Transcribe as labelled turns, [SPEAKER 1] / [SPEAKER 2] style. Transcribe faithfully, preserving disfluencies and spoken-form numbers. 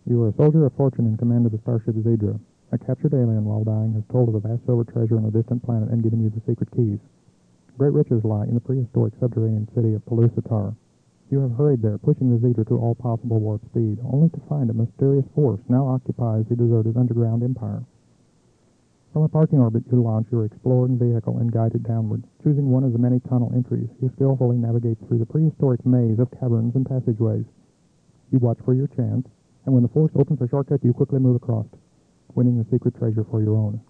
[SPEAKER 1] You are a soldier of fortune in command of the starship Zedra. A captured alien while dying has told of a vast silver treasure on a distant planet and given you the secret keys. Great riches lie in the prehistoric subterranean city of Pelusitar. You have hurried there, pushing the Zedra to all possible warp speed, only to find a mysterious force now occupies the deserted underground empire. From a parking orbit you launch your exploring vehicle and guide it downward. Choosing one of the many tunnel entries, you skillfully navigate through the prehistoric maze of caverns and passageways. You watch for your chance, and when the force opens a shortcut, you quickly move across, winning the secret treasure for your own.